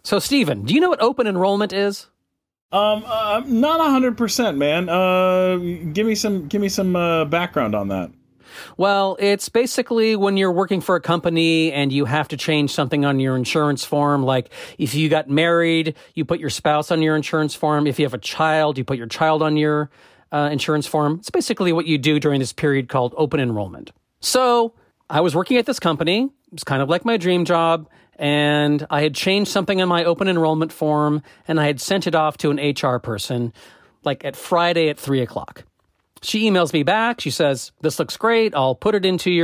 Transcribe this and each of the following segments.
So, Stephen, do you know what open enrollment is? Not 100%, man. Give me some background on that. Well, it's basically when you're working for a company and you have to change something on your insurance form. Like if you got married, you put your spouse on your insurance form. If you have a child, you put your child on your insurance form. It's basically what you do during this period called open enrollment. So I was working at this company. It was kind of like my dream job. And I had changed something on my open enrollment form and I had sent it off to an HR person like at Friday at 3:00. She emails me back. She says, "This looks great. I'll put it into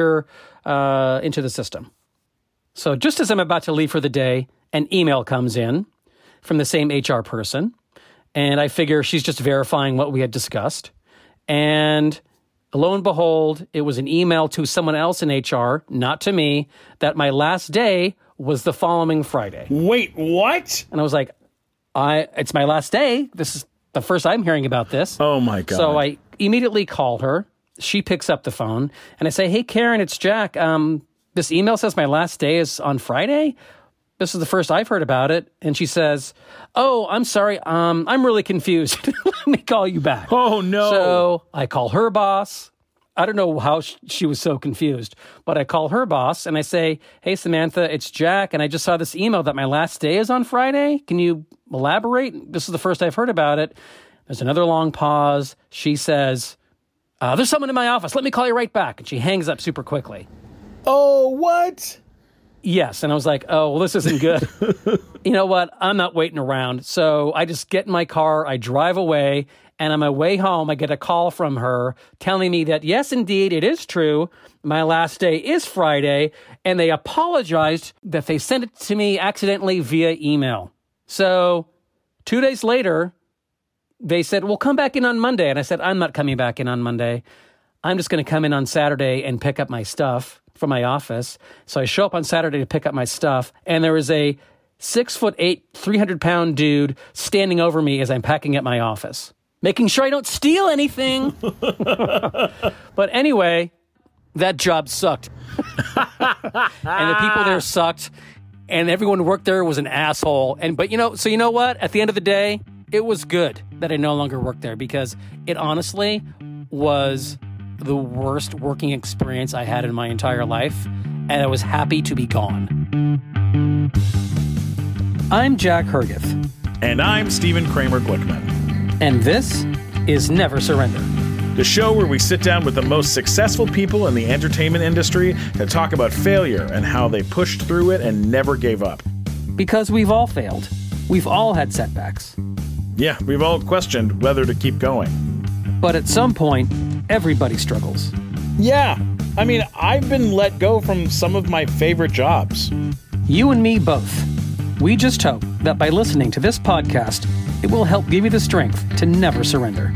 into the system." So just as I'm about to leave for the day, an email comes in from the same HR person. And I figure she's just verifying what we had discussed. And lo and behold, it was an email to someone else in HR, not to me, that my last day was the following Friday. Wait, what? And I was like, it's my last day. This is the first I'm hearing about this. Oh, my God. So I immediately call her. She picks up the phone, and I say, "Hey, Karen, it's Jack. This email says my last day is on Friday. This is the first I've heard about it." And she says, "Oh, I'm sorry. I'm really confused. Let me call you back." Oh, no. So I call her boss. I don't know how she was so confused, but I call her boss and I say, "Hey, Samantha, it's Jack. And I just saw this email that my last day is on Friday. Can you elaborate? This is the first I've heard about it." There's another long pause. She says, "There's someone in my office. Let me call you right back." And she hangs up super quickly. Oh, what? Yes. And I was like, oh, well, this isn't good. You know what? I'm not waiting around. So I just get in my car. I drive away. And on my way home, I get a call from her telling me that, yes, indeed, it is true. My last day is Friday. And they apologized that they sent it to me accidentally via email. So 2 days later, they said, "Well, come back in on Monday." And I said, "I'm not coming back in on Monday. I'm just going to come in on Saturday and pick up my stuff from my office." So I show up on Saturday to pick up my stuff. And there is a 6'8", 300-pound dude standing over me as I'm packing up my office, making sure I don't steal anything. But anyway, that job sucked. And the people there sucked. And everyone who worked there was an asshole. But you know what? At the end of the day, it was good that I no longer worked there because it honestly was the worst working experience I had in my entire life. And I was happy to be gone. I'm Jack Hergith. And I'm Stephen Kramer Glickman. And this is Never Surrender, the show where we sit down with the most successful people in the entertainment industry to talk about failure and how they pushed through it and never gave up. Because we've all failed. We've all had setbacks. Yeah, we've all questioned whether to keep going. But at some point, everybody struggles. Yeah. I mean, I've been let go from some of my favorite jobs. You and me both. We just hope that by listening to this podcast, it will help give you the strength to never surrender.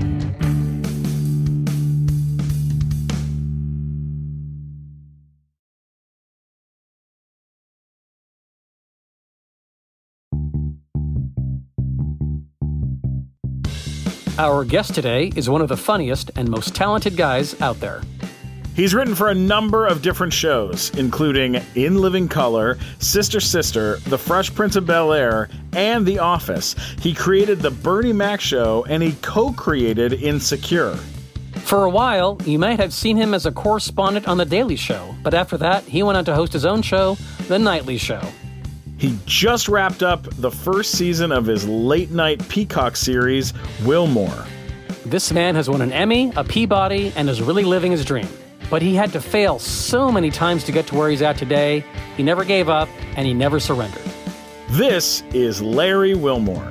Our guest today is one of the funniest and most talented guys out there. He's written for a number of different shows, including In Living Color, Sister Sister, The Fresh Prince of Bel-Air, and The Office. He created The Bernie Mac Show, and he co-created Insecure. For a while, you might have seen him as a correspondent on The Daily Show, but after that, he went on to host his own show, The Nightly Show. He just wrapped up the first season of his late-night Peacock series, Wilmore. This man has won an Emmy, a Peabody, and is really living his dream. But he had to fail so many times to get to where he's at today. He never gave up, and he never surrendered. This is Larry Wilmore.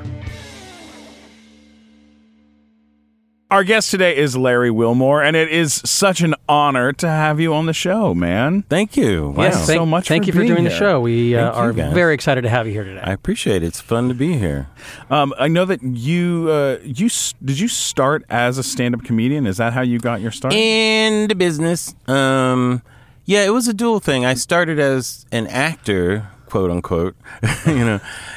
Our guest today is Larry Wilmore, and it is such an honor to have you on the show, man. Thank you. Wow. Yes, so much thank you for doing here. The show. We are very excited to have you here today. I appreciate it. It's fun to be here. I know that did you start as a stand-up comedian? Is that how you got your start? In the business. Yeah, it was a dual thing. I started as an actor, quote unquote,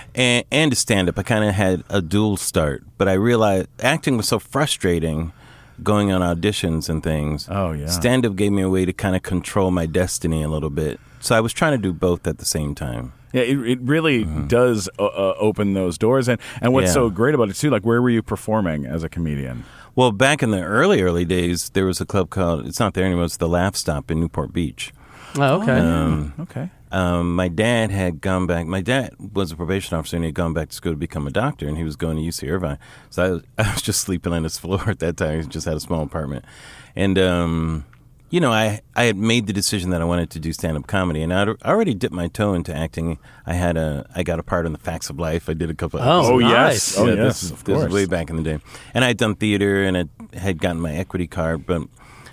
and a stand-up. I kind of had a dual start, but I realized acting was so frustrating going on auditions and things. Oh, yeah. Stand-up gave me a way to kind of control my destiny a little bit. So I was trying to do both at the same time. Yeah, it really does open those doors. And what's so great about it, too, like, where were you performing as a comedian? Well, back in the early days, there was a club called, it's not there anymore, it's the Laugh Stop in Newport Beach. Oh, okay. Okay. My dad had gone back. My dad was a probation officer, and he had gone back to school to become a doctor, and he was going to UC Irvine. So I was just sleeping on his floor at that time. He just had a small apartment. And, I had made the decision that I wanted to do stand-up comedy, and I already dipped my toe into acting. I got a part in The Facts of Life. I did a couple of Oh, yes. nice. Oh, yeah, yes, this of course. is way back in the day. And I had done theater, and I had gotten my equity card, but,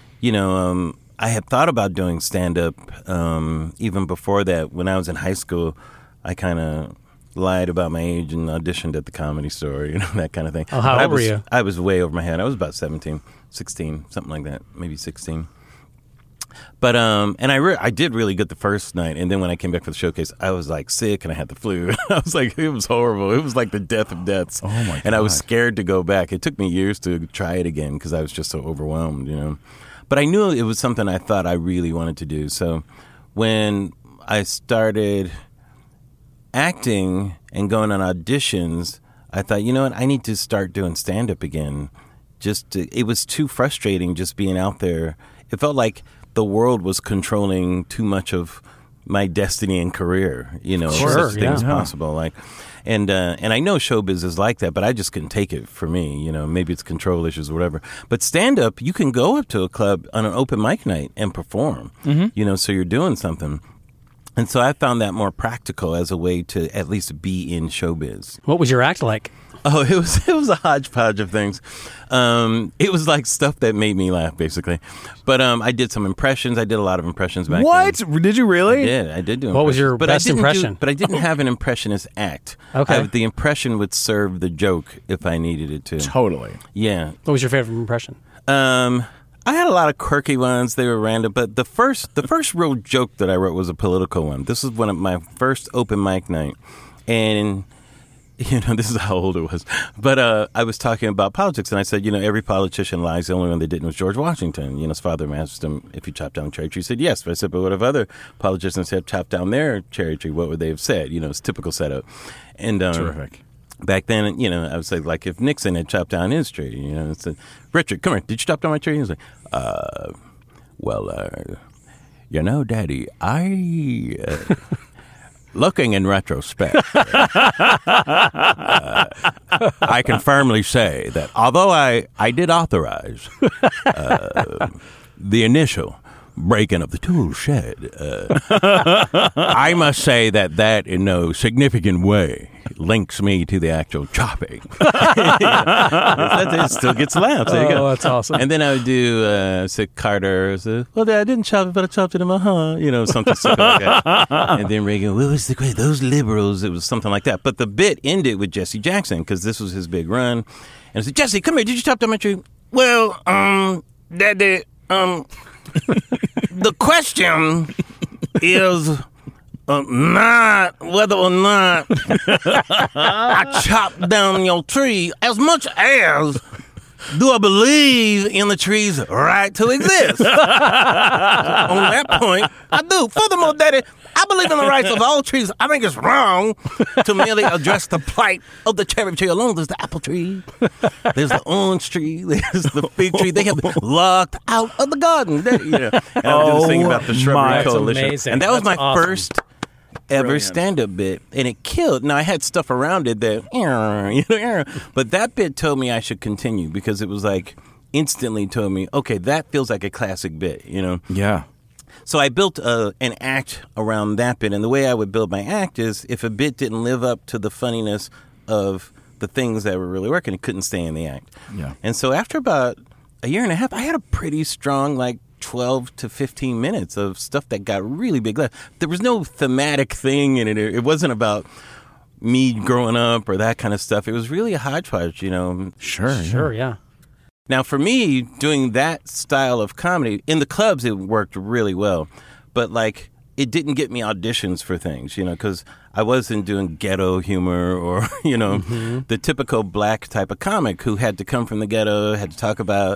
I had thought about doing stand-up even before that. When I was in high school, I kind of lied about my age and auditioned at the Comedy Store, that kind of thing. Oh, how old were you? I was way over my head. I was about 17, 16, something like that, maybe 16. But and I did really good the first night, and then when I came back for the showcase, I was like sick and I had the flu. I was like, it was horrible. It was like the death of deaths. Oh my god! And I was scared to go back. It took me years to try it again because I was just so overwhelmed, But I knew it was something I thought I really wanted to do. So when I started acting and going on auditions, I thought, you know what, I need to start doing stand-up again. It was too frustrating just being out there. It felt like the world was controlling too much of my destiny and career, Sure, such things yeah. possible. And I know showbiz is like that, but I just couldn't take it for me. Maybe it's control issues or whatever. But stand-up, you can go up to a club on an open mic night and perform, so you're doing something. And so I found that more practical as a way to at least be in showbiz. What was your act like? Oh, it was a hodgepodge of things. It was like stuff that made me laugh, basically. But I did some impressions. I did a lot of impressions back What? then. Did you really? I did do impressions. What was your But best impression? But I didn't have an impressionist act. Okay. The impression would serve the joke if I needed it to. Totally. Yeah. What was your favorite impression? I had a lot of quirky ones. They were random. But the first real joke that I wrote was a political one. This was one of my first open mic night. And... this is how old it was. But I was talking about politics, and I said, every politician lies. The only one that didn't was George Washington. His father asked him if he chopped down a cherry tree. He said, yes. But I said, but what if other politicians had chopped down their cherry tree? What would they have said? It's typical setup. And Terrific. Back then, I would say, like, if Nixon had chopped down his tree, I said, Richard, come here. Did you chop down my tree? He was like, Daddy, I... Looking in retrospect, I can firmly say that although I did authorize the initial break-in of the tool shed, I must say that in no significant way links me to the actual chopping. It still gets laughs. There you go. Oh, that's awesome. And then I would do Carter. Well, I didn't chop it, but I chopped it in my something like that. And then Reagan, what was the great? Those liberals. It was something like that. But the bit ended with Jesse Jackson because this was his big run. And I said, Jesse, come here. Did you chop down my tree? Well, Daddy, the question is not whether or not I chopped down your tree as much as do I believe in the tree's right to exist. On that point, I do. Furthermore, Daddy, I believe in the rights of all trees. I think it's wrong to merely address the plight of the cherry tree alone. There's the apple tree. There's the orange tree. There's the fig tree. They have been locked out of the garden. And I would do this thing about the Shrubbery Coalition. Amazing. And that was That's my awesome. first ever stand-up bit, and it killed. Now, I had stuff around it that, but that bit told me I should continue because it was like instantly told me, okay, that feels like a classic bit, Yeah. So I built an act around that bit, and the way I would build my act is if a bit didn't live up to the funniness of the things that were really working, it couldn't stay in the act. Yeah. And so after about a year and a half, I had a pretty strong, 12 to 15 minutes of stuff that got really big laughs. There was no thematic thing in it. It wasn't about me growing up or that kind of stuff. It was really a hodgepodge, Sure, yeah. Now, for me, doing that style of comedy, in the clubs, it worked really well. But, it didn't get me auditions for things, because I wasn't doing ghetto humor or, the typical black type of comic who had to come from the ghetto, had to talk about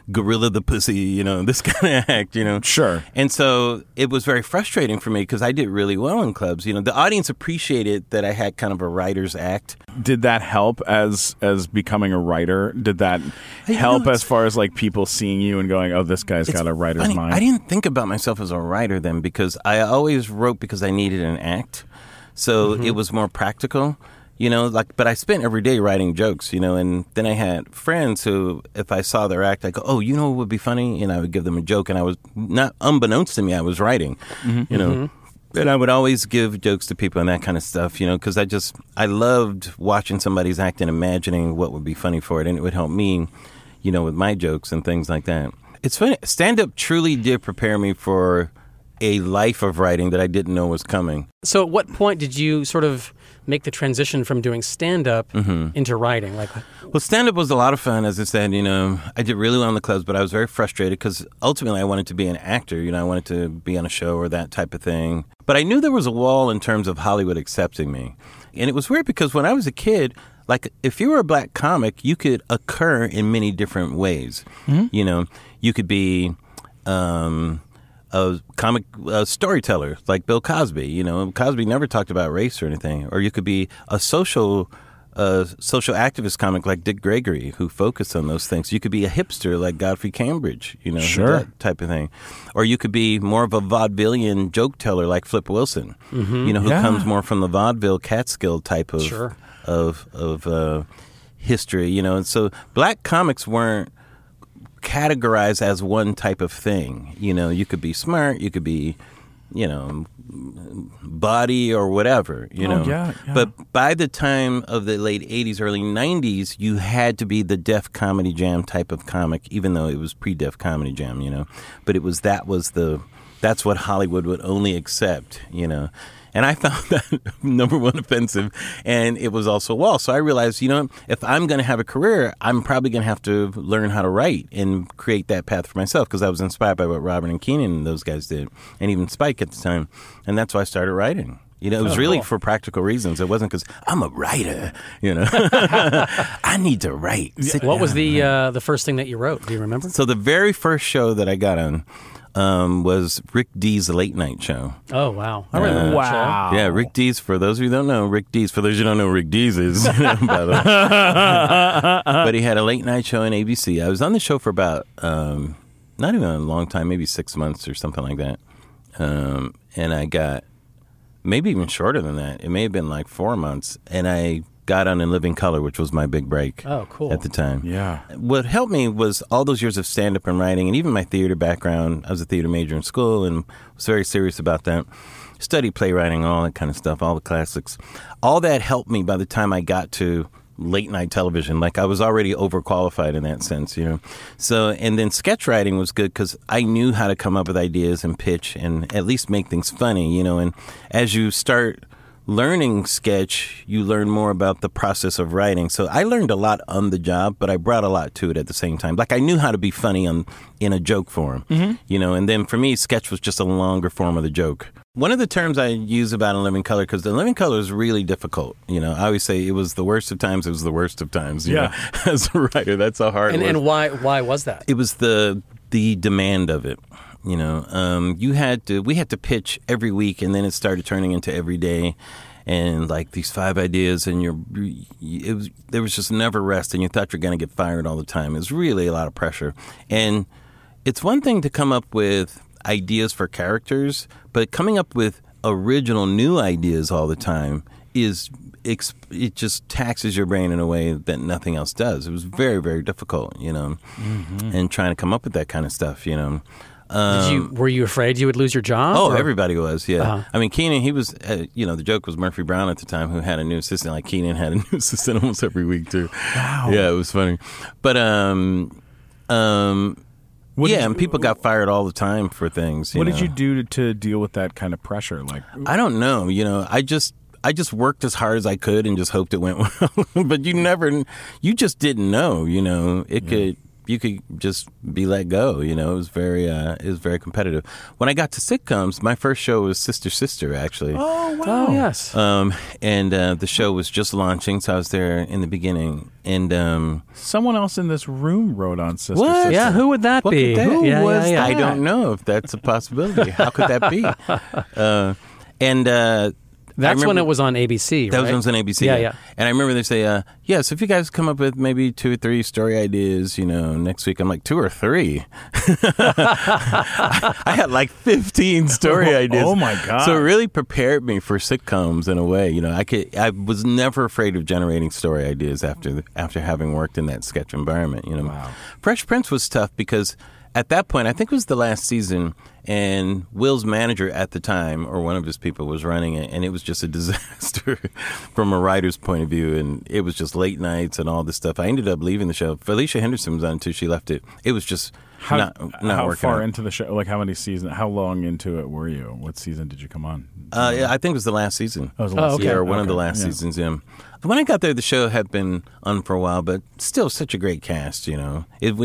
gorilla the pussy, this kind of act, Sure. And so it was very frustrating for me because I did really well in clubs. The audience appreciated that I had kind of a writer's act. Did that help as becoming a writer? Did that help as far as like people seeing you and going, oh, this guy's got a writer's mind? I didn't think about myself as a writer then because I always wrote because I needed an act. So it was more practical. But I spent every day writing jokes, and then I had friends who, if I saw their act, I go, oh, what would be funny? And I would give them a joke, and I was, not unbeknownst to me, I was writing, And I would always give jokes to people and that kind of stuff, because I loved watching somebody's act and imagining what would be funny for it, and it would help me, with my jokes and things like that. It's funny, stand-up truly did prepare me for a life of writing that I didn't know was coming. So at what point did you sort of make the transition from doing stand-up into writing? Well, stand-up was a lot of fun. As I said, I did really well in the clubs, but I was very frustrated because ultimately I wanted to be an actor. I wanted to be on a show or that type of thing. But I knew there was a wall in terms of Hollywood accepting me. And it was weird because when I was a kid, if you were a black comic, you could occur in many different ways. You could be a comic storyteller like Bill Cosby. Cosby never talked about race or anything. Or you could be a social activist comic like Dick Gregory, who focused on those things. You could be a hipster like Godfrey Cambridge, sure. That type of thing. Or you could be more of a vaudevillian joke teller like Flip Wilson, who comes more from the vaudeville Catskill type of history. And so black comics weren't categorized as one type of thing. You could be smart, you could be, body or whatever, Yeah. But by the time of the late 80s, early 90s, you had to be the Def Comedy Jam type of comic, even though it was pre-Def Comedy Jam, But that's what Hollywood would only accept, And I found that, number one, offensive, and it was also a wall. So I realized, if I'm going to have a career, I'm probably going to have to learn how to write and create that path for myself because I was inspired by what Robert and Keenan and those guys did, and even Spike at the time. And that's why I started writing. It was really for practical reasons. It wasn't because I'm a writer, I need to write. What was the first thing that you wrote? Do you remember? So the very first show that I got on was Rick Dees' Late Night Show. Oh, wow. I remember that show. Yeah, Rick Dees, for those of you who don't know, Rick Dees, for those of you who don't know who Rick Dees is, by the way. But he had a late night show on ABC. I was on the show for about, not even a long time, maybe 6 months or something like that. And I got, maybe even shorter than that. It may have been like 4 months. And I got on In Living Color, which was my big break at the time. Yeah. What helped me was all those years of stand-up and writing, and even my theater background. I was a theater major in school and was very serious about that. Studied playwriting, all that kind of stuff, all the classics. All that helped me by the time I got to late night television. I was already overqualified in that sense, So, and then sketch writing was good because I knew how to come up with ideas and pitch and at least make things funny, And as you start learning sketch, you learn more about the process of writing. So I learned a lot on the job, but I brought a lot to it at the same time. I knew how to be funny in a joke form, And then for me, sketch was just a longer form of the joke. One of the terms I use about In Living Color, because In Living Color is really difficult. I always say it was the worst of times. It was the worst of times. You know, as a writer, that's how hard it was. And why was that? It was the demand of it. We had to pitch every week, and then it started turning into every day, and these 5 ideas, and there was just never rest, and you thought you're going to get fired all the time. It was really a lot of pressure, and it's one thing to come up with ideas for characters, but coming up with original new ideas all the time it just taxes your brain in a way that nothing else does. It was very, very difficult, and trying to come up with that kind of stuff, Were you afraid you would lose your job? Oh, everybody was, yeah. Uh-huh. I mean, Keenan, he was, the joke was Murphy Brown at the time, who had a new assistant. Like Keenan had a new assistant almost every week too. Wow. Yeah, it was funny. But and people got fired all the time for things. What did you do to deal with that kind of pressure? I don't know. I just worked as hard as I could and just hoped it went well. But you just didn't know. It could. you could just be let go. You know, it was very competitive. When I got to sitcoms, my first show was Sister Sister, actually. Oh, wow. Oh, yes. And the show was just launching, so I was there in the beginning. And Someone else in this room wrote on Sister What? Sister. Yeah, who would that what be? could that, Who was I that? don't know if that's a possibility. How could that be? That's when it was on ABC, That right? was on ABC. Yeah. And I remember they say, yes, if you guys come up with maybe 2 or 3 story ideas, you know, next week. I'm like, 2 or 3? I had like 15 story ideas. Oh, my God. So it really prepared me for sitcoms in a way. You know, I was never afraid of generating story ideas after having worked in that sketch environment, you know. Wow. Fresh Prince was tough because at that point, I think it was the last season, and Will's manager at the time, or one of his people, was running it, and it was just a disaster from a writer's point of view, and it was just late nights and all this stuff. I ended up leaving the show. Felicia Henderson was on until she left it. It was just not how working far out. into the show? Like, how many seasons? How long into it were you? What season did you come on? Yeah, I think it was the last season. Oh, it was the last okay. Yeah, season. or one of the Okay. last Yeah. seasons, yeah. When I got there, the show had been on for a while, but still such a great cast, you know. I've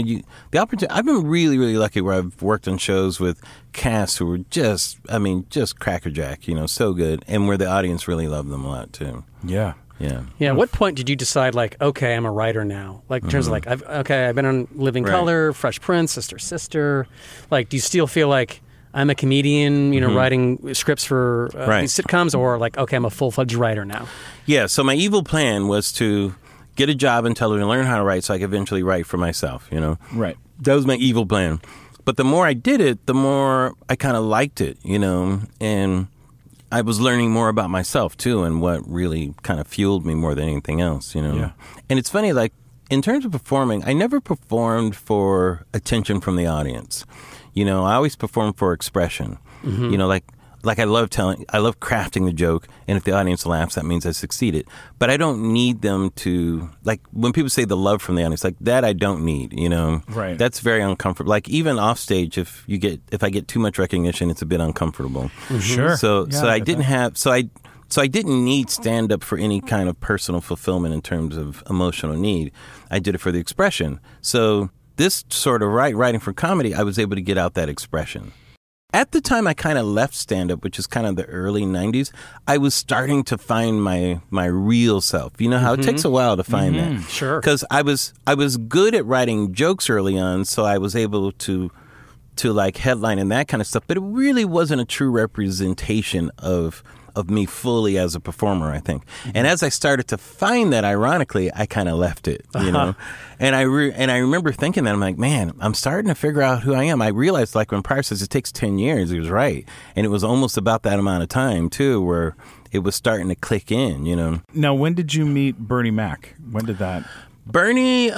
been really, really lucky where I've worked on shows with casts who were just crackerjack, you know, so good, and where the audience really loved them a lot, too. Yeah. Yeah. Yeah. At what point did you decide, like, okay, I'm a writer now? Like, in terms of, like, I've been on Living Right. Color, Fresh Prince, Sister Sister. Like, do you still feel like I'm a comedian, you know, writing scripts for Right. these sitcoms, or like, okay, I'm a full-fledged writer now? Yeah, so my evil plan was to get a job in television, learn how to write so I could eventually write for myself, you know. Right. That was my evil plan. But the more I did it, the more I kind of liked it, you know, and I was learning more about myself, too, and what really kind of fueled me more than anything else, you know. Yeah. And it's funny, like, in terms of performing, I never performed for attention from the audience. You know, I always performed for expression. You know, like I love crafting the joke, and if the audience laughs, that means I succeeded. But I don't need them to, like, when people say the love from the audience, like, that I don't need, you know. Right. That's very uncomfortable. Like, even off stage, if I get too much recognition, it's a bit uncomfortable. Sure. So Yeah, I get didn't that. have, so I didn't need stand up for any kind of personal fulfillment in terms of emotional need. I did it for the expression. So this sort of writing for comedy, I was able to get out that expression. At the time I kind of left stand-up, which is kind of the early 90s, I was starting to find my real self. You know how it takes a while to find that? Sure. Because I was good at writing jokes early on, so I was able to like headline and that kind of stuff, but it really wasn't a true representation of me fully as a performer, I think. And as I started to find that, ironically, I kind of left it, you know. And I remember thinking that, I'm like, man, I'm starting to figure out who I am. I realized, like, when Pryor says it takes 10 years, he was right. And it was almost about that amount of time, too, where it was starting to click in, you know. Now, when did you meet Bernie Mac? When did that? Bernie,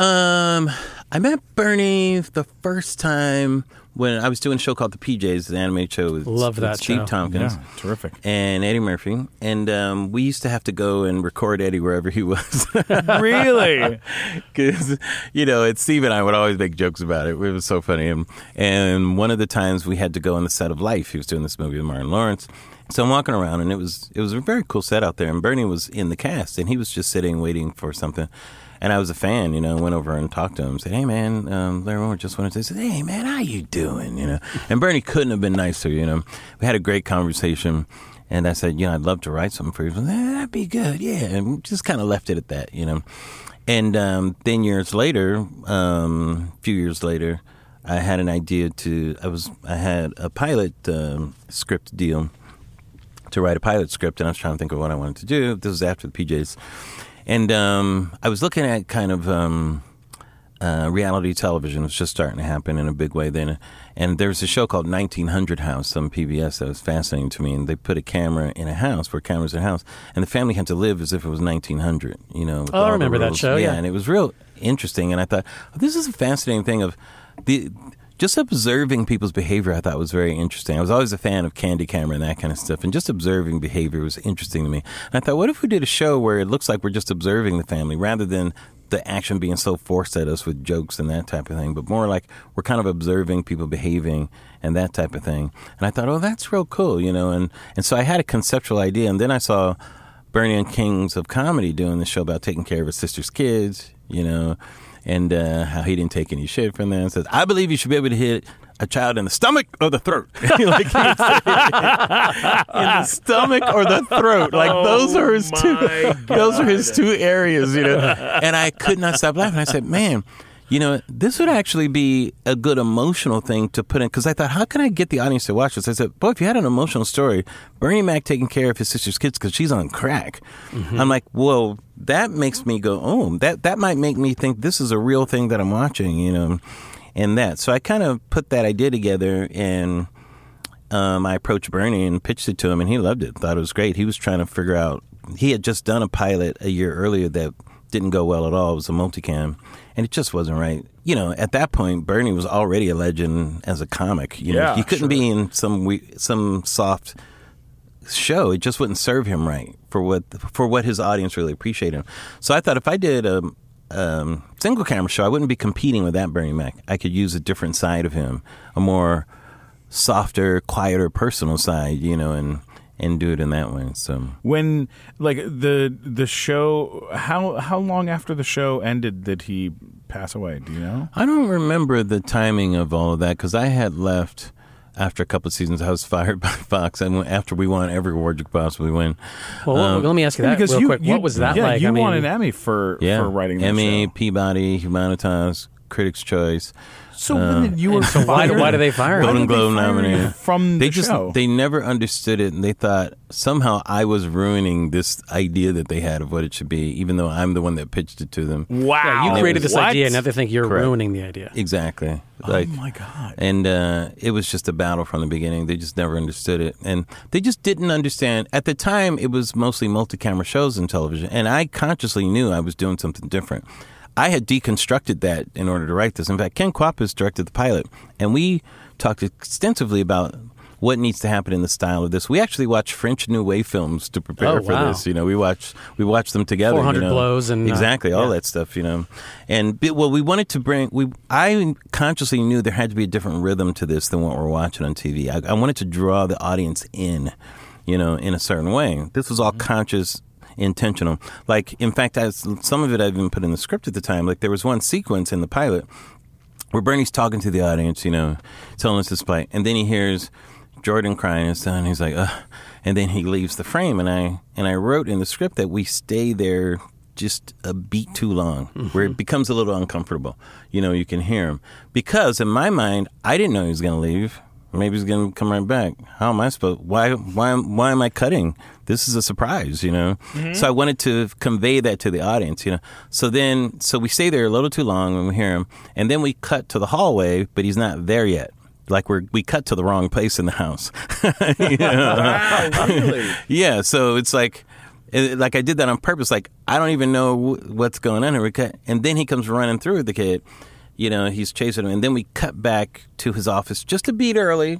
I met Bernie the first time when I was doing a show called The PJs, the animated show with, Love that Steve show. Tompkins. Yeah, terrific. And Eddie Murphy. And we used to have to go and record Eddie wherever he was. Really? Because, you know, Steve and I would always make jokes about it. It was so funny. And one of the times we had to go on the set of Life. He was doing this movie with Martin Lawrence. So I'm walking around, and it was a very cool set out there. And Bernie was in the cast, and he was just sitting waiting for something. And I was a fan, you know, went over and talked to him, said, hey, man, Larry Wilmore just wanted to say, hey, man, how you doing, you know? And Bernie couldn't have been nicer, you know. We had a great conversation, and I said, you know, I'd love to write something for you. He said, that'd be good, yeah. And we just kind of left it at that, you know. And then years later, a few years later, I had an idea I had a pilot script deal to write a pilot script, and I was trying to think of what I wanted to do. This was after the PJs. And I was looking at kind of reality television. It was just starting to happen in a big way then. And there was a show called 1900 House on PBS that was fascinating to me. And they put a camera in a house, where cameras in a house, and the family had to live as if it was 1900, you know. with Oh, all I the remember that rules. show, yeah. And it was real interesting. And I thought, this is a fascinating thing of just observing people's behavior. I thought was very interesting. I was always a fan of Candy Camera and that kind of stuff, and just observing behavior was interesting to me. And I thought, what if we did a show where it looks like we're just observing the family rather than the action being so forced at us with jokes and that type of thing, but more like we're kind of observing people behaving and that type of thing. And I thought, oh, that's real cool, you know. And so I had a conceptual idea, and then I saw Bernie on Kings of Comedy doing the show about taking care of his sister's kids, you know. and how he didn't take any shit from that. And says, I believe you should be able to hit a child in the stomach or the throat. Like, in the stomach or the throat. Like, those are his two areas, you know. And I could not stop laughing. I said, man, you know, this would actually be a good emotional thing to put in, because I thought, how can I get the audience to watch this? I said, boy, if you had an emotional story, Bernie Mac taking care of his sister's kids because she's on crack. Mm-hmm. I'm like, well, that makes me go, oh, that might make me think this is a real thing that I'm watching, you know, and that. So I kind of put that idea together, and I approached Bernie and pitched it to him, and he loved it, thought it was great. He was trying to figure out, he had just done a pilot a year earlier that didn't go well at all. It was a multicam, and it just wasn't right. You know, at that point, Bernie was already a legend as a comic. You know, he couldn't be in some soft show. It just wouldn't serve him right for what his audience really appreciated. So I thought if I did a single camera show, I wouldn't be competing with that Bernie Mac. I could use a different side of him, a more softer, quieter, personal side, you know, and do it in that way. So when, like, the show, how long after the show ended did he pass away? Do you know? I don't remember the timing of all of that, because I had left after a couple of seasons. I was fired by Fox, and after we won every award you could possibly win. Well, let me ask you that real quick. What was that like? You won an Emmy for writing that Emmy, show. Peabody, Humanitas, Critics' Choice. So when you were why do they fire him? Golden Globe nominated from the show? They never understood it, and they thought somehow I was ruining this idea that they had of what it should be, even though I'm the one that pitched it to them. Wow! Yeah, you created this idea, and now they think you're Correct. ruining the idea. Exactly. Oh my God! And it was just a battle from the beginning. They just never understood it, and they just didn't understand. At the time, it was mostly multi-camera shows in television, and I consciously knew I was doing something different. I had deconstructed that in order to write this. In fact, Ken Kwapis directed the pilot, and we talked extensively about what needs to happen in the style of this. We actually watched French New Wave films to prepare for this. You know, we watched them together. 400 Blows and exactly all that stuff. You know, and we wanted to bring. I consciously knew there had to be a different rhythm to this than what we're watching on TV. I wanted to draw the audience in, you know, in a certain way. This was all conscious. Intentional. Like, in fact, some of it I even put in the script at the time. Like, there was one sequence in the pilot where Bernie's talking to the audience, you know, telling us this play, and then he hears Jordan crying his son. He's like, ugh, and then he leaves the frame. And I wrote in the script that we stay there just a beat too long, where it becomes a little uncomfortable. You know, you can hear him, because in my mind, I didn't know he was going to leave. Maybe he's going to come right back. How am I supposed? Why am I cutting? This is a surprise, you know. Mm-hmm. So I wanted to convey that to the audience, you know. So we stay there a little too long when we hear him, and then we cut to the hallway, but he's not there yet. Like we cut to the wrong place in the house. You know? Wow, really? Yeah. So it's like I did that on purpose. Like, I don't even know what's going on here. And then he comes running through with the kid. You know, he's chasing him, and then we cut back to his office just a beat early,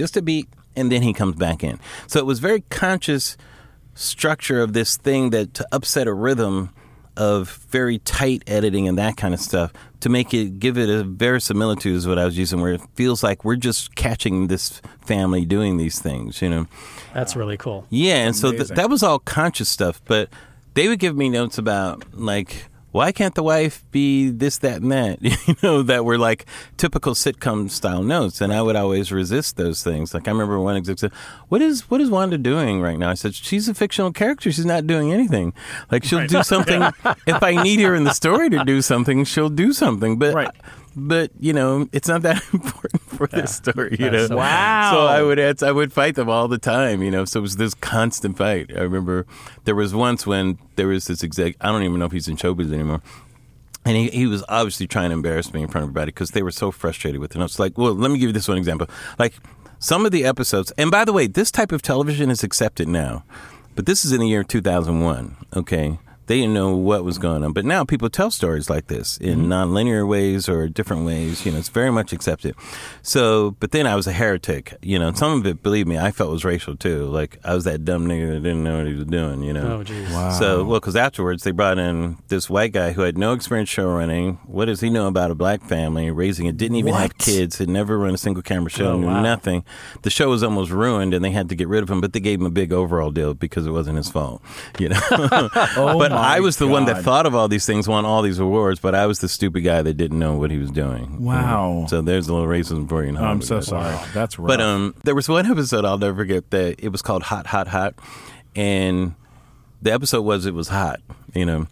and then he comes back in. So it was very conscious structure of this thing that to upset a rhythm of very tight editing and that kind of stuff to give it a verisimilitude is what I was using, where it feels like we're just catching this family doing these things, you know. That's really cool. Yeah, and so that was all conscious stuff, but they would give me notes about, like, why can't the wife be this, that, and that? You know, that were like typical sitcom style notes, and I would always resist those things. Like, I remember one executive said, "What is Wanda doing right now?" I said, "She's a fictional character. She's not doing anything. Like, she'll do something if I need her in the story to do something. She'll do something, but." But, you know, it's not that important for this story, you know. Wow. So I would fight them all the time, you know. So it was this constant fight. I remember there was once when there was this exec, I don't even know if he's in showbiz anymore. And he was obviously trying to embarrass me in front of everybody because they were so frustrated with it. And I was like, well, let me give you this one example. Like, some of the episodes, and by the way, this type of television is accepted now. But this is in the year 2001, okay? They didn't know what was going on. But now people tell stories like this in nonlinear ways or different ways. You know, it's very much accepted. So, but then I was a heretic, you know, and some of it, believe me, I felt was racial too. Like, I was that dumb nigga that didn't know what he was doing, you know. Oh, geez. Wow. So, well, because afterwards they brought in this white guy who had no experience show running. What does he know about a black family, raising it? Didn't even have kids, had never run a single camera show, knew nothing. The show was almost ruined and they had to get rid of him, but they gave him a big overall deal because it wasn't his fault, you know. Oh, but I was the one that God. thought of all these things, won all these awards, but I was the stupid guy that didn't know what he was doing. Wow. So there's a little racism for you. I'm so sorry. That's rough. But there was one episode I'll never forget that it was called Hot, Hot, Hot. And the episode was it was hot, you know.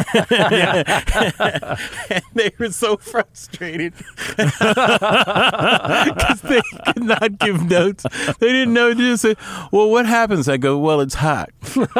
And they were so frustrated because they could not give notes. They didn't know. They just said, well, what happens? I go, well, it's hot.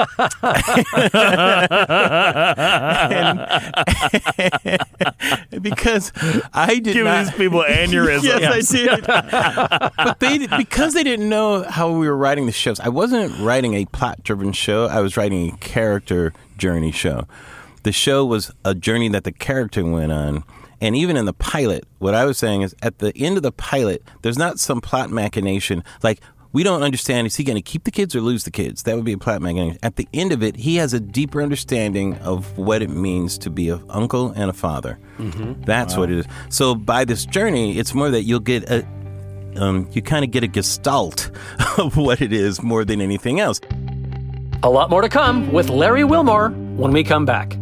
and because I did Give not... these people aneurysms. Yes, I did. But because they didn't know how we were writing the shows. I wasn't writing a plot-driven show. I was writing a character journey show. The show was a journey that the character went on. And even in the pilot, what I was saying is at the end of the pilot, there's not some plot machination. Like, we don't understand, is he going to keep the kids or lose the kids? That would be a plot machination. At the end of it, he has a deeper understanding of what it means to be an uncle and a father. Mm-hmm. That's what it is. So by this journey, it's more that you'll get you kind of get a gestalt of what it is more than anything else. A lot more to come with Larry Wilmore when we come back.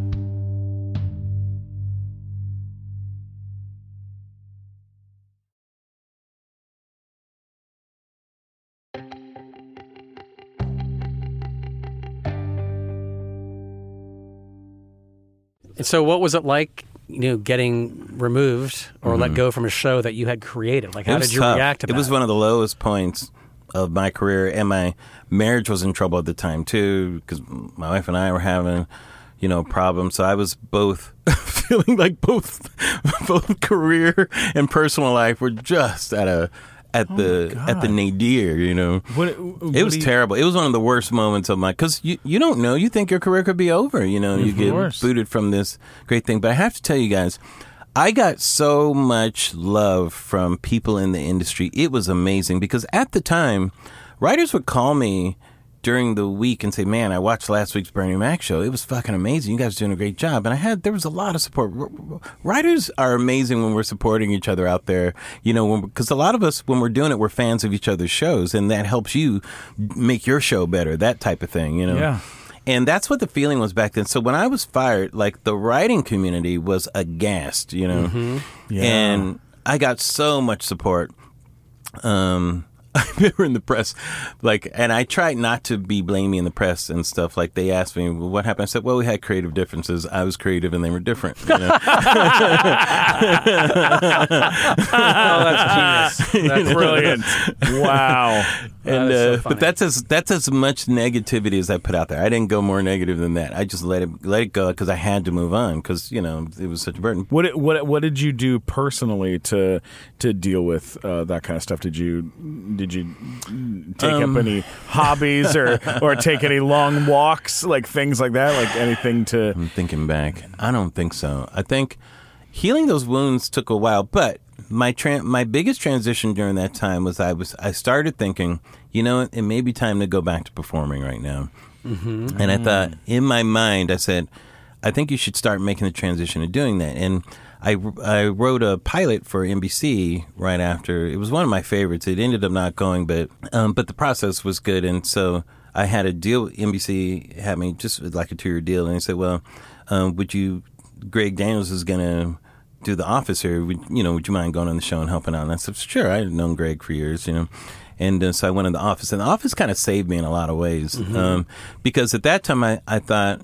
And so what was it like, getting removed or let go from a show that you had created? Like, how did you react to that? It was one of the lowest points of my career, and my marriage was in trouble at the time, too, because my wife and I were having, problems. So I was both feeling like both career and personal life were just at the nadir, It was terrible. It was one of the worst moments of my, because you don't know. You think your career could be over, you get booted from this great thing. But I have to tell you guys, I got so much love from people in the industry. It was amazing because at the time, writers would call me during the week and say, man, I watched last week's Bernie Mac show. It was fucking amazing. You guys are doing a great job. And there was a lot of support. Writers are amazing when we're supporting each other out there, because a lot of us, when we're doing it, we're fans of each other's shows, and that helps you make your show better, that type of thing, Yeah. And that's what the feeling was back then. So when I was fired, like, the writing community was aghast, Mm-hmm. Yeah. And I got so much support. I remember in the press, and I tried not to be blaming in the press and stuff. Like, they asked me, well, what happened? I said, well, we had creative differences. I was creative and they were different. Oh, that's genius. That's Brilliant. Wow. And so funny. but that's as much negativity as I put out there. I didn't go more negative than that. I just let it go because I had to move on because it was such a burden. What did you do personally to deal with that kind of stuff? Did you take up any hobbies or take any long walks, like things like that, like anything to? I'm thinking back. I don't think so. I think healing those wounds took a while, but my biggest transition during that time was I started thinking, it may be time to go back to performing right now. Mm-hmm. And I thought, in my mind, I said, I think you should start making the transition to doing that. And I wrote a pilot for NBC right after. It was one of my favorites. It ended up not going, but the process was good. And so I had a deal. NBC had me just like a 2-year deal. And they said, well, Greg Daniels is going to do The Office here. Would you mind going on the show and helping out? And I said, sure. I had known Greg for years, And so I went in The Office. And The Office kind of saved me in a lot of ways. Mm-hmm. Because at that time I thought,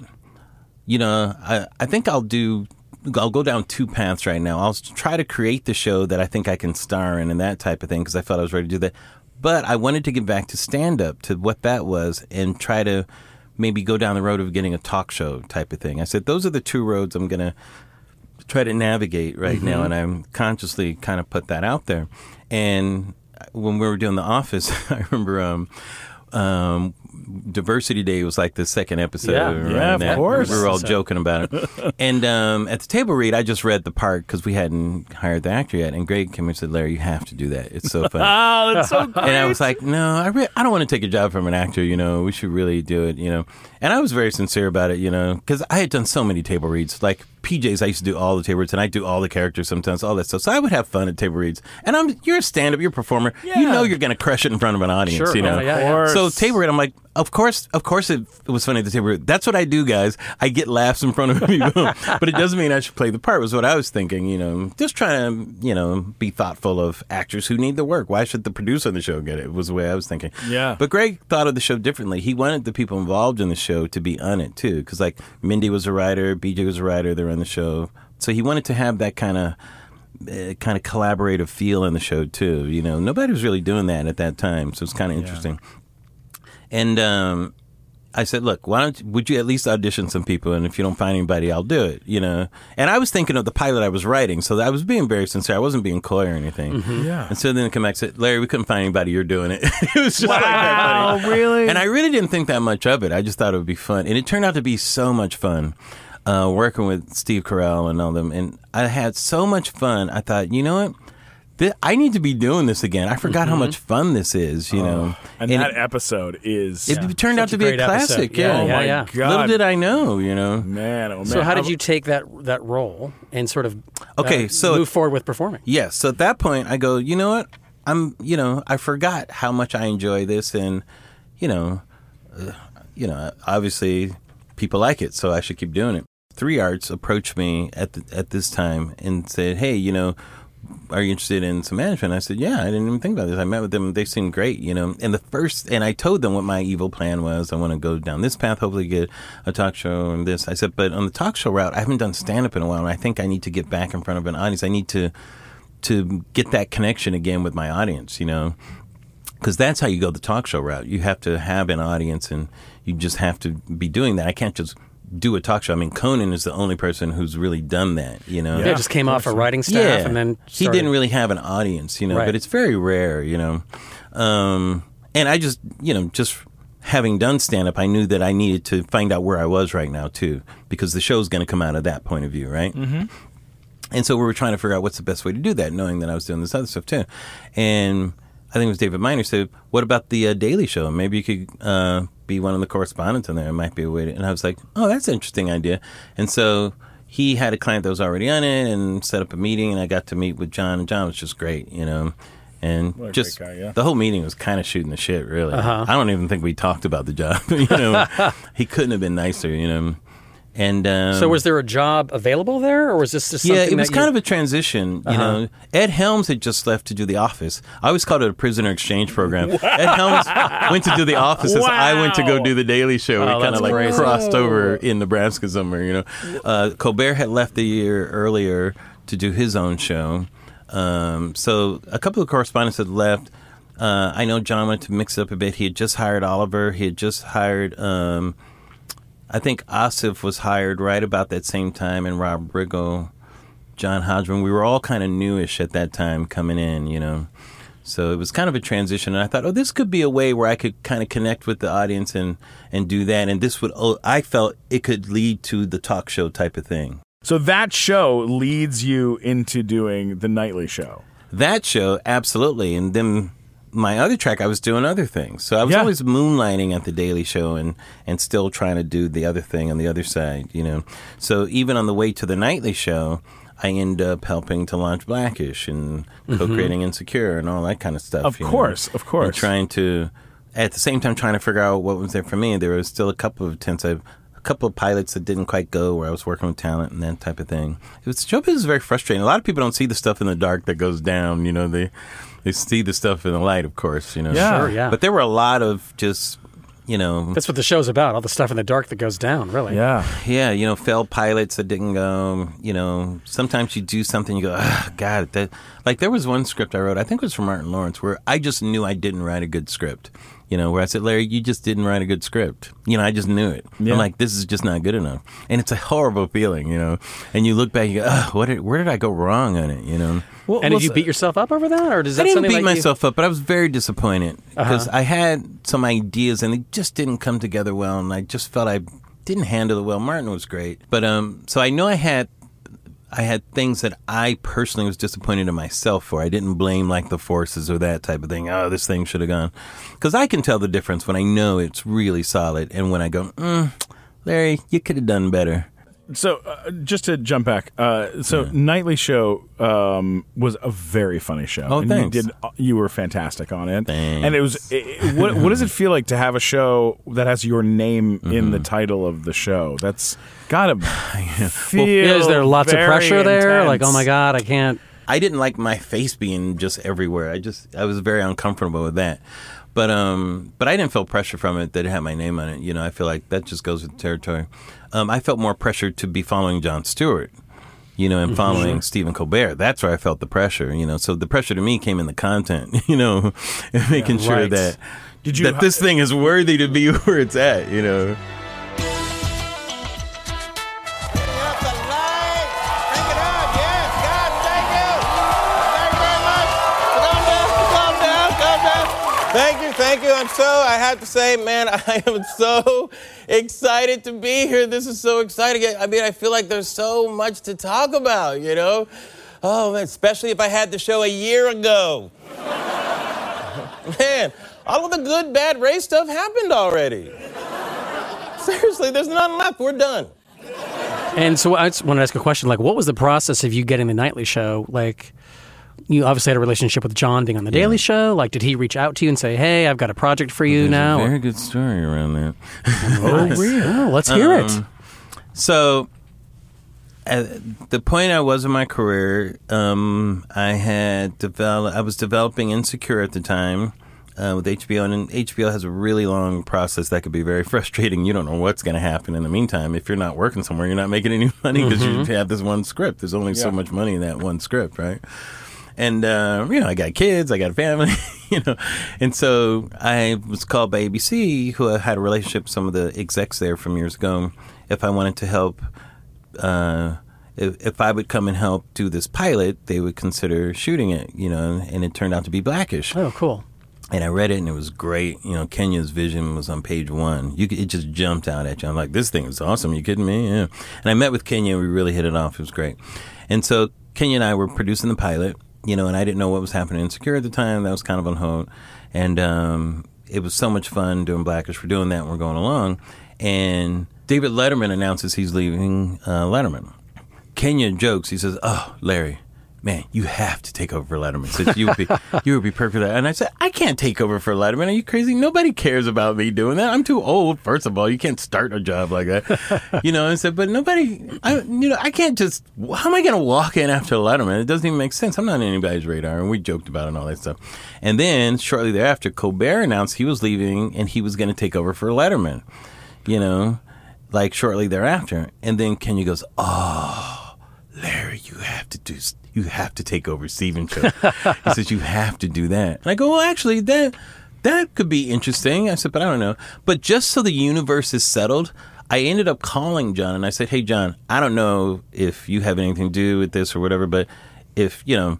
I think I'll go down 2 paths right now. I'll try to create the show that I think I can star in and that type of thing because I felt I was ready to do that. But I wanted to get back to stand-up, to what that was, and try to maybe go down the road of getting a talk show type of thing. I said, those are the 2 roads I'm going to try to navigate right now, and I'm consciously kind of put that out there. And when we were doing The Office, I remember Diversity Day was like the second episode. Yeah, of course. We were all joking about it. And at the table read, I just read the part because we hadn't hired the actor yet. And Greg came and said, Larry, you have to do that. It's so funny. Oh, that's so great. And I was like, no, I don't want to take a job from an actor. We should really do it, And I was very sincere about it, because I had done so many table reads. Like, PJs, I used to do all the table reads, and I do all the characters sometimes, all that stuff. So I would have fun at table reads. And you're a stand-up, you're a performer. Yeah. You know you're going to crush it in front of an audience, Sure. you know. Oh, yeah. So table read, I'm like, of course it was funny at the table read. That's what I do, guys. I get laughs in front of people. But it doesn't mean I should play the part, was what I was thinking, you know. Just trying to, you know, be thoughtful of actors who need the work. Why should the producer on the show get it? Was the way I was thinking. Yeah. But Greg thought of the show differently. He wanted the people involved in the show to be on it, too. Because, like, Mindy was a writer, BJ was a writer, they're on the show. So he wanted to have that kind of collaborative feel in the show, too. You know, nobody was really doing that at that time. So it's kind of interesting. And I said, look, would you at least audition some people? And if you don't find anybody, I'll do it, you know? And I was thinking of the pilot I was writing, so I was being very sincere. I wasn't being coy or anything. Mm-hmm. Yeah. And so then they come back and said, Larry, we couldn't find anybody, you're doing it. It was just like that funny. Really? And I really didn't think that much of it. I just thought it would be fun. And it turned out to be so much fun, working with Steve Carell and all them. And I had so much fun. I thought, you know what? I need to be doing this again. I forgot how much fun this is, you know. And that episode is... It turned out to be a classic. Episode. Yeah. Oh, my yeah. God. Little did I know, you know. Man, oh, man. So how did you take that role and sort of move forward with performing? Yes. So at that point, I go, you know what? I forgot how much I enjoy this, and obviously people like it, so I should keep doing it. 3 Arts approached me at this time and said, hey, you know, are you interested in some management? I said, yeah, I didn't even think about this. I met with them. They seemed great, you know. And I told them what my evil plan was. I want to go down this path, hopefully get a talk show and this. I said, but on the talk show route, I haven't done stand-up in a while, and I think I need to get back in front of an audience. I need to get that connection again with my audience, you know, because that's how you go the talk show route. You have to have an audience, and you just have to be doing that. I can't just do a talk show. I mean, Conan is the only person who's really done that, you know. Yeah, just came off a writing staff and then he didn't really have an audience, you know, Right. but it's very rare, you know. And I just, you know, just having done stand-up, I knew that I needed to find out where I was right now, too, because the show's going to come out of that point of view, right? Mm-hmm. And so we were trying to figure out what's the best way to do that, knowing that I was doing this other stuff, too. And I think it was David Miner said, what about the Daily Show? Maybe you could be one of the correspondents in there. It might be a way to... And I was like, oh, that's an interesting idea. And so he had a client that was already on it and set up a meeting, and I got to meet with John, and John was just great, you know. And What a just great guy, yeah. the whole meeting was kind of shooting the shit, really. Uh-huh. I don't even think we talked about the job, you know. He couldn't have been nicer, you know. And So was there a job available there, or was this just something it was that kind of a transition, you know. Ed Helms had just left to do The Office. I always called it a prisoner exchange program. Ed Helms went to do The Office as I went to go do The Daily Show. Oh, We kind that's of like crazy. crossed over in Nebraska somewhere, you know. Colbert had left a year earlier to do his own show. So a couple of correspondents had left. I know John wanted to mix it up a bit. He had just hired Oliver. He had just hired... I think Asif was hired right about that same time, and Rob Riggle, John Hodgman. We were all kind of newish at that time coming in, you know. So it was kind of a transition, and I thought, oh, this could be a way where I could kind of connect with the audience and do that, and this would, I felt it could lead to the talk show type of thing. So that show leads you into doing the nightly show. That show, absolutely, and then... My other track, I was doing other things. So I was always moonlighting at the Daily Show and still trying to do the other thing on the other side, you know. So even on the way to the nightly show, I end up helping to launch Blackish and co-creating Insecure and all that kind of stuff. Of you course, know? of course. And trying to, at the same time, trying to figure out what was there for me. There was still a couple of attempts. A couple of pilots that didn't quite go where I was working with talent and that type of thing. Show business is very frustrating. A lot of people don't see the stuff in the dark that goes down, you know. They see the stuff in the light, of course, you know. Yeah. Sure, yeah. But there were a lot of just, you know... That's what the show's about, all the stuff in the dark that goes down, really. Yeah. Yeah, you know, failed pilots that didn't go, you know. Sometimes you do something, you go, oh, God. Like, there was one script I wrote, I think it was for Martin Lawrence, where I just knew I didn't write a good script. You know, where I said, Larry, you just didn't write a good script. You know, I just knew it. Yeah. I'm like, this is just not good enough. And it's a horrible feeling, you know. And you look back, you go, where did I go wrong on it, you know? Well, And did you beat yourself up over that, or does that I didn't something beat like myself up, but I was very disappointed because I had some ideas and they just didn't come together well, and I just felt I didn't handle it well. Martin was great, but so I know I had things that I personally was disappointed in myself for. I didn't blame like the forces or that type of thing. Oh, this thing should have gone, because I can tell the difference when I know it's really solid and when I go, Larry, you could have done better. So just to jump back, Nightly Show was a very funny show. Oh, and thanks. You were fantastic on it. Thanks. And it was. What does it feel like to have a show that has your name in the title of the show? That's gotta feel. Is there lots of very pressure there? intense. Like, oh my God, I can't. I didn't like my face being just everywhere. I was very uncomfortable with that. But I didn't feel pressure from it that it had my name on it. You know, I feel like that just goes with the territory. I felt more pressure to be following Jon Stewart, you know, and following Stephen Colbert. That's where I felt the pressure, you know. So the pressure to me came in the content, you know, and making sure right. that Did this thing is worthy to be where it's at, you know. Thank you. I have to say, man, I am so excited to be here. This is so exciting. I mean, I feel like there's so much to talk about, you know? Oh, man, especially if I had the show a year ago. Man, all of the good, bad race stuff happened already. Seriously, there's none left. We're done. And so I just want to ask a question. Like, what was the process of you getting the Nightly Show? Like, you obviously had a relationship with John being on The Daily Show. Like, did he reach out to you and say, hey, I've got a project for you now? There's a very good story around that. Oh, really? Oh, let's hear it. So, at the point I was in my career, I was developing Insecure at the time with HBO, and HBO has a really long process that could be very frustrating. You don't know what's going to happen in the meantime. If you're not working somewhere, you're not making any money because you have this one script. There's only so much money in that one script, right? And, you know, I got kids, I got a family, you know. And so I was called by ABC, who I had a relationship with some of the execs there from years ago, if I wanted to help, if I would come and help do this pilot, they would consider shooting it, you know, and it turned out to be Blackish. Oh, cool. And I read it, and it was great. You know, Kenya's vision was on page 1. It just jumped out at you. I'm like, this thing is awesome. Are you kidding me? Yeah. And I met with Kenya. We really hit it off. It was great. And so Kenya and I were producing the pilot, you know, and I didn't know what was happening in Insecure at the time. That was kind of on hold. And it was so much fun doing Blackish. We're doing that, and we're going along. And David Letterman announces he's leaving Letterman. Kenya jokes. He says, oh, Larry, man, you have to take over for Letterman. Says you would be perfect for that. And I said, I can't take over for Letterman. Are you crazy? Nobody cares about me doing that. I'm too old. First of all, you can't start a job like that. You know, I said, but I can't just, how am I going to walk in after Letterman? It doesn't even make sense. I'm not on anybody's radar. And we joked about it and all that stuff. And then shortly thereafter, Colbert announced he was leaving and he was going to take over for Letterman, you know, like shortly thereafter. And then Kenya goes, oh, Larry, you have to take over Steven's show. He says, you have to do that. And I go, well, actually, that could be interesting. I said, but I don't know. But just so the universe is settled, I ended up calling John, and I said, hey, John, I don't know if you have anything to do with this or whatever, but if you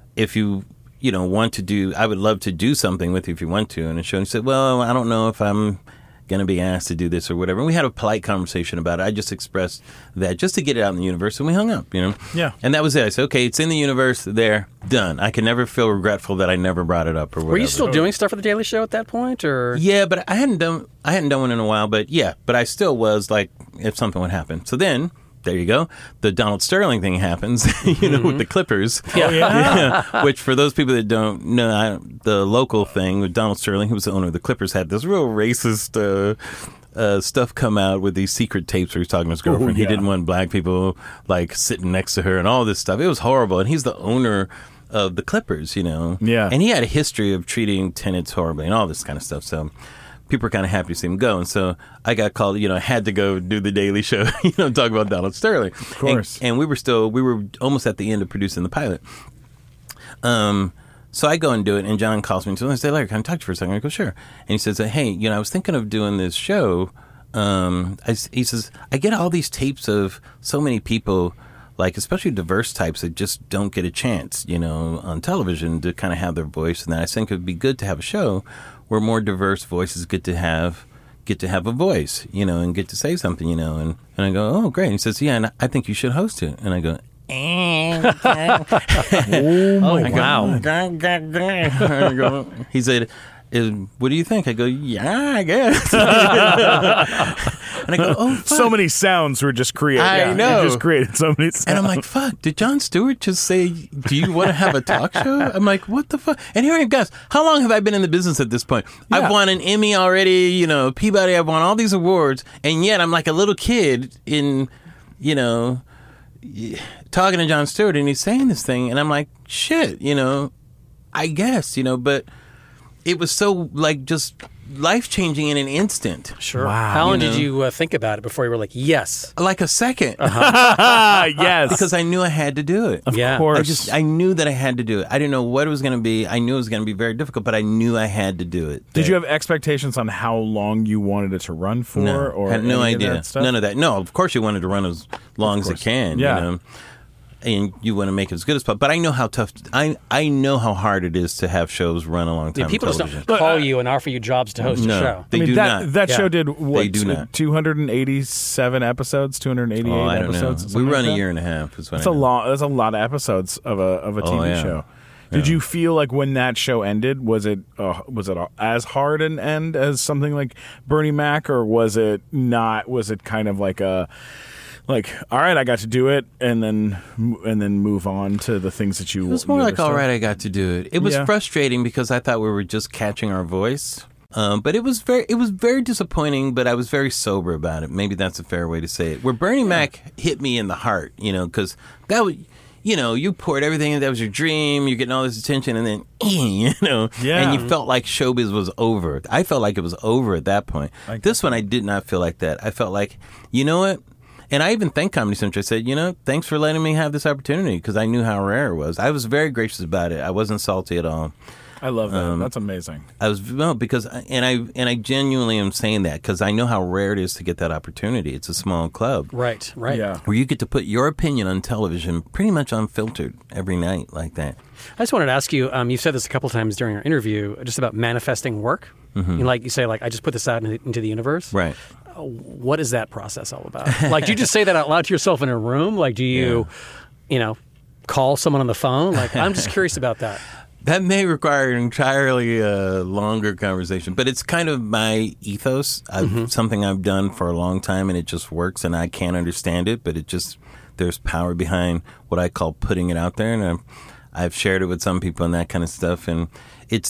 want to do, I would love to do something with you if you want to. And he said, well, I don't know if I'm going to be asked to do this or whatever. And we had a polite conversation about it. I just expressed that just to get it out in the universe, and we hung up, you know? Yeah. And that was it. I said, okay, it's in the universe, there, done. I can never feel regretful that I never brought it up or whatever. Were you still doing stuff for The Daily Show at that point, or? Yeah, but I hadn't done one in a while, but I still was like, if something would happen. So then, there you go. The Donald Sterling thing happens, you know, with the Clippers. Oh, Yeah, which for those people that don't know, the local thing with Donald Sterling, who was the owner of the Clippers, had this real racist stuff come out with these secret tapes where he's talking to his girlfriend. He didn't want black people like sitting next to her and all this stuff. It was horrible. And he's the owner of the Clippers, you know. Yeah. And he had a history of treating tenants horribly and all this kind of stuff. So people were kind of happy to see him go. And so I got called, you know, I had to go do the Daily Show, you know, talk about Donald Sterling. Of course. And we were almost at the end of producing the pilot. So I go and do it, and John calls me and says, I say, Larry, can I talk to you for a second? I go, sure. And he says, hey, you know, I was thinking of doing this show. He says, I get all these tapes of so many people, like especially diverse types that just don't get a chance, you know, on television to kind of have their voice. And I think it would be good to have a show where more diverse voices get to have a voice, you know, and get to say something, you know. And I go, oh, great. And he says, yeah, and I think you should host it. And I go, Oh, wow. He said, What do you think? I go, yeah, I guess. And I go, oh, fuck. So many sounds were just created. I know. You just created so many sounds. And I'm like, fuck, did Jon Stewart just say, do you want to have a talk show? I'm like, what the fuck? And here I am, guys, how long have I been in the business at this point? Yeah. I've won an Emmy already, you know, Peabody, I've won all these awards, and yet I'm like a little kid in, you know, talking to Jon Stewart, and he's saying this thing, and I'm like, shit, you know, I guess, you know, but it was so, like, just life-changing in an instant. Sure. Wow. How long You did you think about it before you were like, yes? Like a second. Yes. Because I knew I had to do it. of Yeah. course. I knew that I had to do it. I didn't know what it was going to be. I knew it was going to be very difficult, but I knew I had to do it. Did you have expectations on how long you wanted it to run for? No, or had no any of idea. that stuff? None of that. No, of course you wanted to run as long as it can. Yeah. You know? And you want to make it as good as possible. But I know how tough. I know how hard it is to have shows run a long time. Yeah, people on just television. don't call you and offer you jobs to host No. a show. They do that not. That Yeah. show did what? They do not. 287 episodes, 288 Oh, I don't know. episodes. We something run like a that? year and a half. Is what That's I a know. lot. That's a lot of episodes of a TV yeah. show. Did you feel like when that show ended, was it as hard an end as something like Bernie Mac, or was it not? Was it kind of like all right, I got to do it, and then move on to the things that you. It was more you like, ever all started? right, I got to do it. It was Yeah. frustrating because I thought we were just catching our voice. But it was very disappointing, but I was very sober about it. Maybe that's a fair way to say it. Where Bernie Mac hit me in the heart, you know, because that was, you know, you poured everything in, that was your dream, you're getting all this attention, and then, you know, Yeah. and you felt like showbiz was over. I felt like it was over at that point. This one, I did not feel like that. I felt like, you know what? And I even thanked Comedy Central. I said, you know, thanks for letting me have this opportunity, because I knew how rare it was. I was very gracious about it. I wasn't salty at all. I love that. That's amazing. I was because I genuinely am saying that because I know how rare it is to get that opportunity. It's a small club, Right. Yeah. where you get to put your opinion on television, pretty much unfiltered every night like that. I just wanted to ask you, you've said this a couple times during our interview, just about manifesting work. You know, like you say, like, I just put this out into the universe. Right. What is that process all about? Like, do you just say that out loud to yourself in a room? Like, do you, you know, call someone on the phone? Like, I'm just curious about that. That may require an entirely longer conversation, but it's kind of my ethos. Something I've done for a long time, and it just works, and I can't understand it, but it just, there's power behind what I call putting it out there, and I've shared it with some people and that kind of stuff, and it's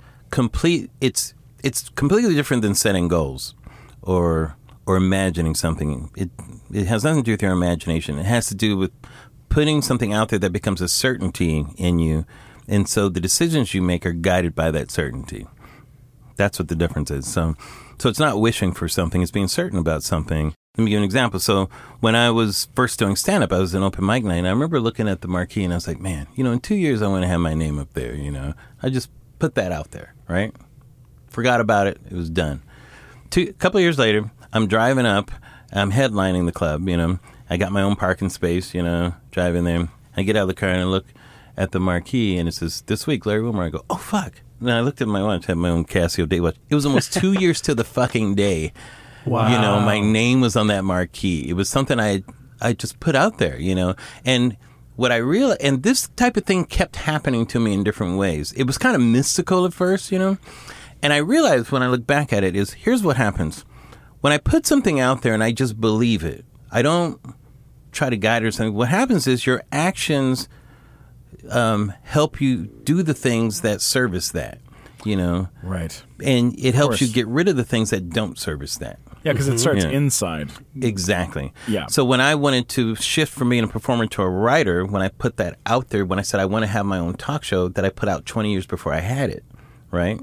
it's completely different than setting goals or imagining something. It has nothing to do with your imagination. It has to do with putting something out there that becomes a certainty in you. And so the decisions you make are guided by that certainty. That's what the difference is. So it's not wishing for something. It's being certain about something. Let me give you an example. So when I was first doing stand-up, I was in open mic night, and I remember looking at the marquee, and I was like, man, you know, in 2 years, I want to have my name up there, you know. I just put that out there, right? Forgot about it. It was done. A couple of years later, I'm driving up. I'm headlining the club, you know. I got my own parking space, you know, driving there. I get out of the car, and I look at the marquee, and it says, this week, Larry Wilmore. I go, oh, fuck. And I looked at my watch, had my own Casio day watch. It was almost 2 years to the fucking day. Wow. You know, my name was on that marquee. It was something I just put out there, you know. And what I realized, and this type of thing kept happening to me in different ways. It was kind of mystical at first, you know. And I realized when I look back at it is, here's what happens. When I put something out there and I just believe it, I don't try to guide it or something. What happens is your actions help you do the things that service that, you know. Right. And it helps you course. get rid of the things that don't service that. Yeah, because it starts Yeah. inside. Exactly. Yeah. So when I wanted to shift from being a performer to a writer, when I put that out there, when I said I want to have my own talk show that I put out 20 years before I had it, right?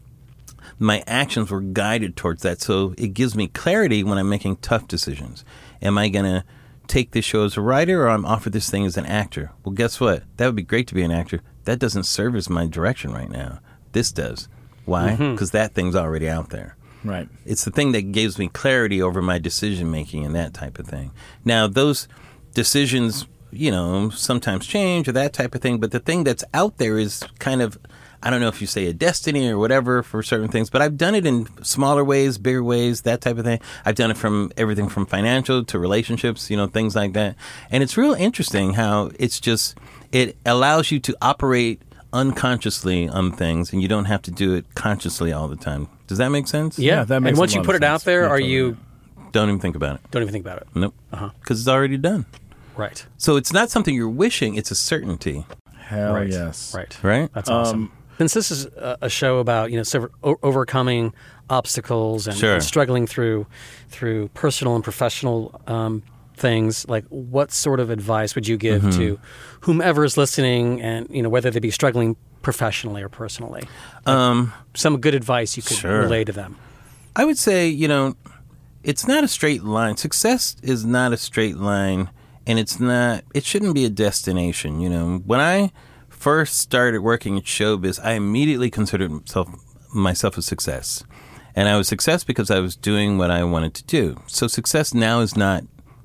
My actions were guided towards that. So it gives me clarity when I'm making tough decisions. Am I going to take this show as a writer, or I'm offered this thing as an actor? Well, guess what? That would be great to be an actor. That doesn't service my direction right now. This does. Why? Because that thing's already out there. Right. It's the thing that gives me clarity over my decision making and that type of thing. Now, those decisions, you know, sometimes change or that type of thing, but the thing that's out there is kind of, I don't know if you say a destiny or whatever for certain things, but I've done it in smaller ways, bigger ways, that type of thing. I've done it from everything from financial to relationships, you know, things like that. And it's real interesting how it's just, it allows you to operate unconsciously on things, and you don't have to do it consciously all the time. Does that make sense? Yeah, that makes and once a you lot put of it out sense. there, Yeah, are totally. you Don't even think about it. don't even think about it? Nope. Uh-huh. Because it's already done. Right. So it's not something you're wishing, it's a certainty, Hell Right. yes. Right. right? That's awesome. Since this is a show about overcoming obstacles and, Sure. and struggling through personal and professional things, like what sort of advice would you give to whomever is listening, and whether they be struggling professionally or personally? Some good advice you could Sure. relay to them. I would say, it's not a straight line. Success is not a straight line, and it shouldn't be a destination. When I first started working in showbiz, I immediately considered myself a success. And I was success because I was doing what I wanted to do. So success now is not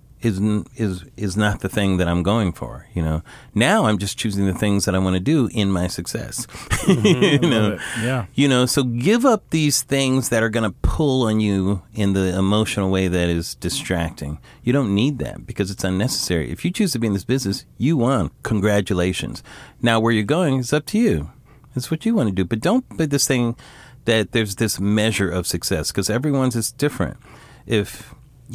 the thing that I'm going for. Now I'm just choosing the things that I want to do in my success. Yeah. So give up these things that are going to pull on you in the emotional way that is distracting. You don't need that because it's unnecessary. If you choose to be in this business, you won. Congratulations. Now where you're going is up to you. It's what you want to do. But don't put this thing that there's this measure of success, because everyone's is different. If,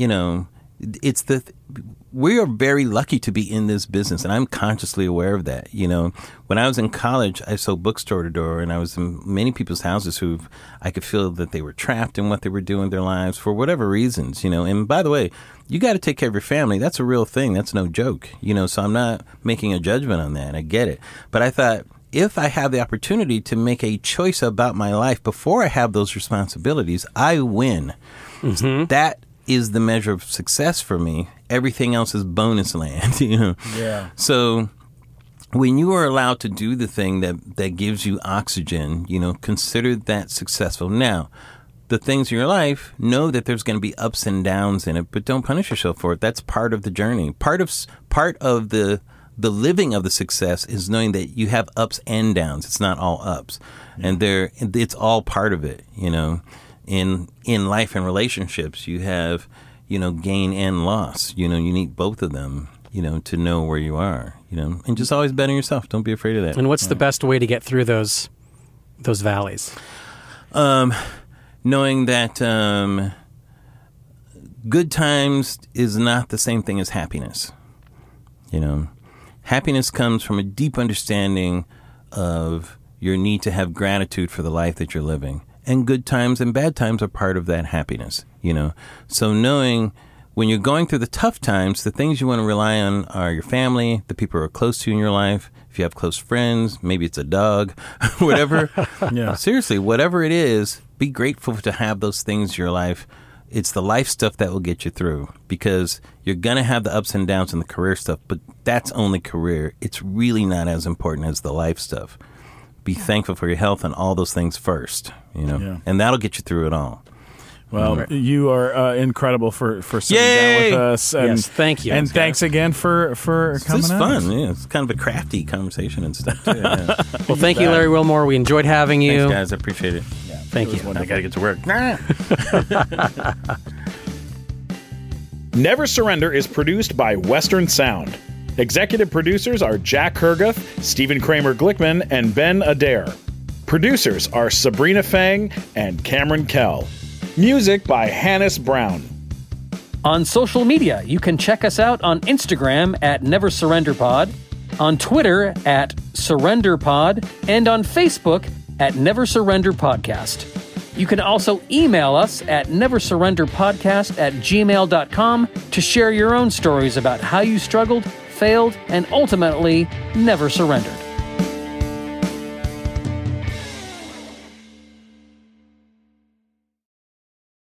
we are very lucky to be in this business, and I'm consciously aware of that. When I was in college, I sold books door to door, and I was in many people's houses who I could feel that they were trapped in what they were doing in their lives for whatever reasons, And by the way, you got to take care of your family. That's a real thing. That's no joke, So I'm not making a judgment on that. I get it. But I thought, if I have the opportunity to make a choice about my life before I have those responsibilities, I win. Mm-hmm. That is the measure of success for me. Everything else is bonus land, Yeah. So when you are allowed to do the thing that gives you oxygen, consider that successful. Now, the things in your life, know that there's going to be ups and downs in it, but don't punish yourself for it. That's part of the journey. Part of the living of the success is knowing that you have ups and downs. It's not all ups. And it's all part of it, In life and relationships, you have, gain and loss. You need both of them, to know where you are, and just always bet on yourself. Don't be afraid of that. And what's the best way to get through those valleys? Knowing that good times is not the same thing as happiness, Happiness comes from a deep understanding of your need to have gratitude for the life that you're living. And good times and bad times are part of that happiness, So knowing when you're going through the tough times, the things you want to rely on are your family, the people who are close to you in your life. If you have close friends, maybe it's a dog, whatever. Yeah. Seriously, whatever it is, be grateful to have those things in your life. It's the life stuff that will get you through, because you're going to have the ups and downs in the career stuff, but that's only career. It's really not as important as the life stuff. Be thankful for your health and all those things first, Yeah. and that'll get you through it all. Well, you are incredible for sitting Yay! down with us. And, Yes, thank you. And thanks again for coming It's on. fun. Yeah, it's kind of a crafty conversation and stuff, too. Yeah. Well, thank you, Larry Wilmore. We enjoyed having you. Thanks, guys. I appreciate it. Thank you. I got to get to work. Never Surrender is produced by Western Sound. Executive producers are Jack Herguth, Stephen Kramer Glickman, and Ben Adair. Producers are Sabrina Fang and Cameron Kell. Music by Hannes Brown. On social media, you can check us out on Instagram at Never Surrender Pod, on Twitter at Surrender Pod, and on Facebook at Never Surrender Podcast. You can also email us at neversurrenderpodcast@gmail.com to share your own stories about how you struggled, failed, and ultimately never surrendered.